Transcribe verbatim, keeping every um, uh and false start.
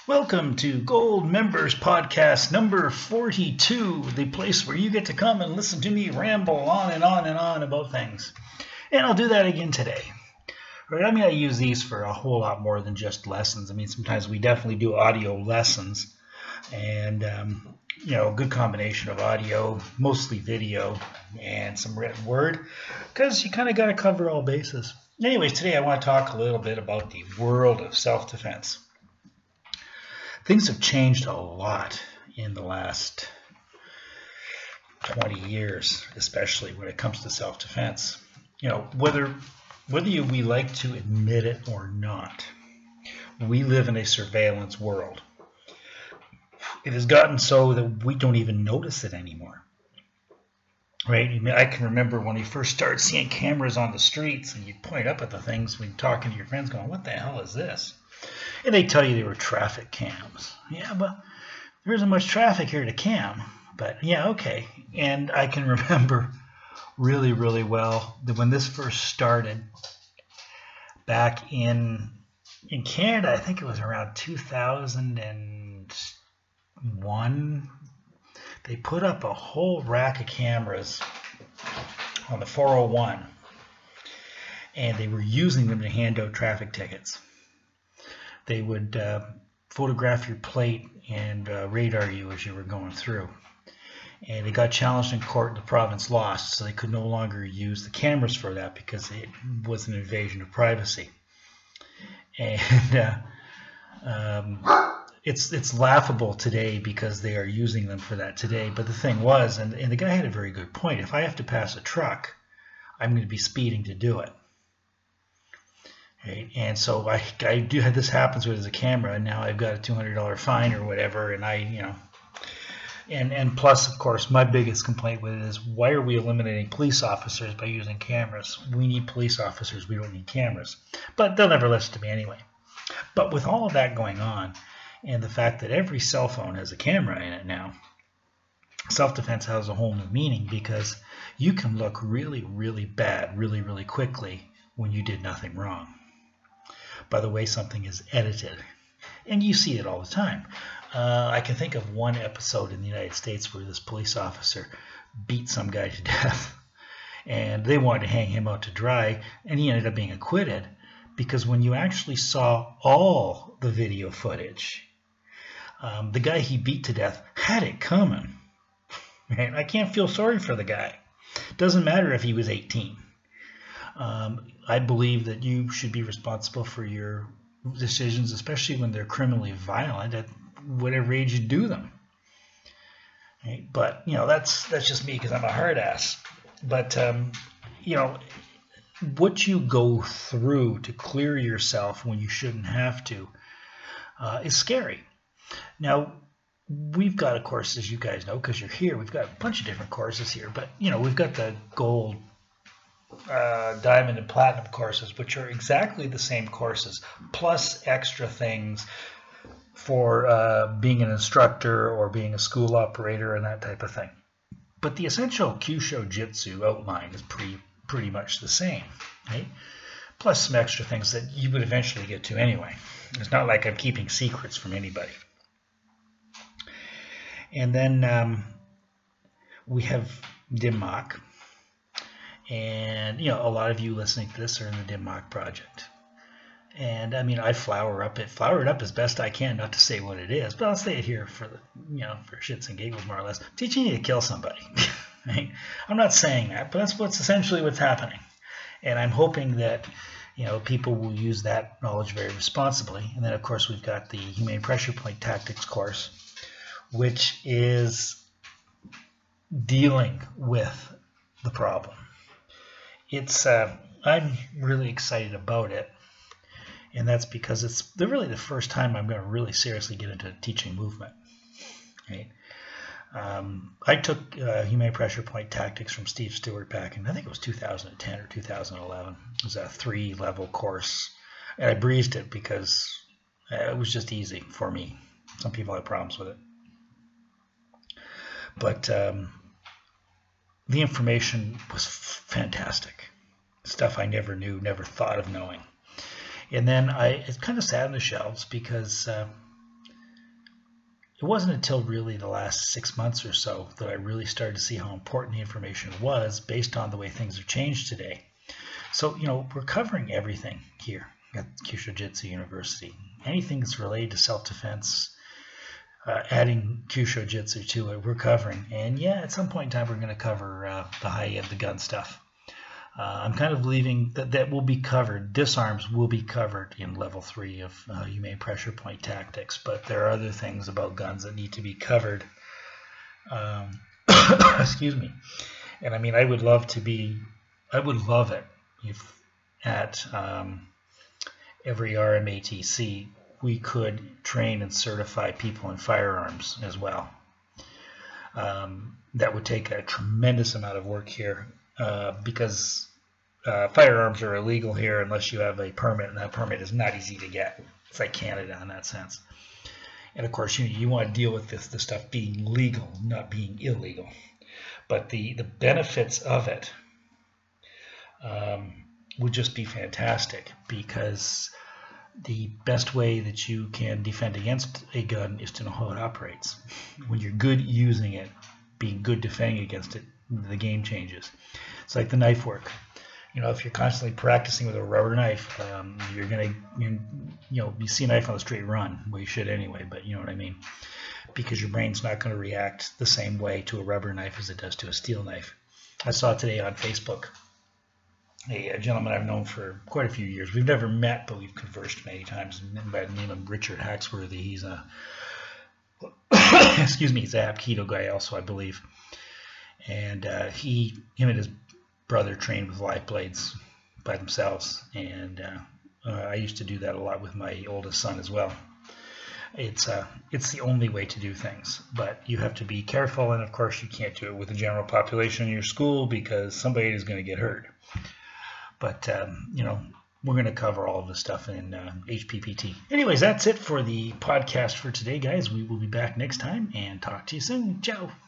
Welcome to Gold Members Podcast number forty-two, the place where you get to come and listen to me ramble on and on and on about things. And I'll do that again today. Right? I mean, I use these for a whole lot more than just lessons. I mean, sometimes we definitely do audio lessons, and um, you know, a good combination of audio, mostly video, and some written word, because you kind of got to cover all bases. Anyways, today I want to talk a little bit about the world of self-defense. Things have changed a lot in the last twenty years, especially when it comes to self-defense. You know, whether whether you, we like to admit it or not, we live in a surveillance world. It has gotten so that we don't even notice it anymore. Right? I mean, I can remember when we first started seeing cameras on the streets, and you'd point up at the things when you're talking to your friends, going, "What the hell is this?" And they tell you they were traffic cams. Yeah, but there isn't much traffic here to cam. But yeah, okay. And I can remember really, really well that when this first started back in in Canada, I think it was around two thousand one, they put up a whole rack of cameras on the four oh one, and they were using them to hand out traffic tickets. They would uh, photograph your plate and uh, radar you as you were going through. And it got challenged in court, and the province lost, so they could no longer use the cameras for that because it was an invasion of privacy. And uh, um, it's it's laughable today because they are using them for that today. But the thing was, and, and the guy had a very good point, if I have to pass a truck, I'm going to be speeding to do it. Right? And so I, I do have this happens with as a camera, and now I've got a two hundred dollars fine or whatever, and I, you know, and and plus, of course, my biggest complaint with it is, why are we eliminating police officers by using cameras? We need police officers, we don't need cameras. But they'll never listen to me anyway. But with all of that going on, and the fact that every cell phone has a camera in it now, self-defense has a whole new meaning, because you can look really, really bad really, really quickly when you did nothing wrong, by the way something is edited. And you see it all the time. Uh, I can think of one episode in the United States where this police officer beat some guy to death, and they wanted to hang him out to dry, and he ended up being acquitted, because when you actually saw all the video footage, um, the guy he beat to death had it coming. Right? I can't feel sorry for the guy. Doesn't matter if he was eighteen. Um, I believe that you should be responsible for your decisions, especially when they're criminally violent, at whatever age you do them. Right? But, you know, that's that's just me because I'm a hard ass. But, um, you know, what you go through to clear yourself when you shouldn't have to uh, is scary. Now, we've got a course, as you guys know, because you're here, we've got a bunch of different courses here. But, you know, we've got the gold, Uh, diamond and platinum courses, which are exactly the same courses, plus extra things for uh, being an instructor or being a school operator and that type of thing. But the essential Kyusho Jitsu outline is pretty pretty much the same, right? Plus some extra things that you would eventually get to anyway. It's not like I'm keeping secrets from anybody. And then um, we have DimMock. And, you know, a lot of you listening to this are in the DimMock project. And, I mean, I flower up it, flower it up as best I can, not to say what it is, but I'll say it here for the, you know, for shits and giggles, more or less. I'm teaching you to kill somebody. Right? I'm not saying that, but that's what's essentially what's happening. And I'm hoping that, you know, people will use that knowledge very responsibly. And then, of course, we've got the Humane Pressure Point Tactics course, which is dealing with the problem. It's uh, I'm really excited about it, and that's because it's the, really the first time I'm going to really seriously get into teaching movement. Right? Um, I took uh, Humane Pressure Point Tactics from Steve Stewart back in, I think it was two thousand ten or two thousand eleven. It was a three-level course, and I breezed it because it was just easy for me. Some people have problems with it, but um, the information was fantastic. Stuff I never knew, never thought of knowing. And then I it kind of sat on the shelves because uh, it wasn't until really the last six months or so that I really started to see how important the information was based on the way things have changed today. So, you know, we're covering everything here at Kyushu Jitsu University. Anything that's related to self-defense, uh, adding Kyushu Jitsu to it, we're covering. And yeah, at some point in time, we're going to cover uh, the high-end, the gun stuff. Uh, I'm kind of believing that that will be covered. Disarms will be covered in level three of uh, humane pressure point tactics, but there are other things about guns that need to be covered. Um, excuse me. And I mean, I would love to be, I would love it if at um, every R M A T C we could train and certify people in firearms as well. Um, that would take a tremendous amount of work here. Uh, because uh, firearms are illegal here unless you have a permit, and that permit is not easy to get. It's like Canada in that sense. And of course, you you want to deal with this the stuff being legal, not being illegal. But the the benefits of it um, would just be fantastic, because the best way that you can defend against a gun is to know how it operates. When you're good using it, being good defending against it, the game changes. It's like the knife work. You know, if you're constantly practicing with a rubber knife, um, you're gonna, you know, you see a knife on the street, run. Well, you should anyway, but you know what I mean, because your brain's not going to react the same way to a rubber knife as it does to a steel knife. I saw today on Facebook a, a gentleman I've known for quite a few years. We've never met, but we've conversed many times. By the name of Richard Haxworthy. He's a excuse me, he's a Hapkido guy also, I believe. And uh, he, him and his brother trained with live blades by themselves. And uh, uh, I used to do that a lot with my oldest son as well. It's uh, it's the only way to do things, but you have to be careful. And of course, you can't do it with the general population in your school, because somebody is going to get hurt. But um, you know, we're going to cover all of this stuff in uh, H P P T. Anyways, that's it for the podcast for today, guys. We will be back next time and talk to you soon. Ciao.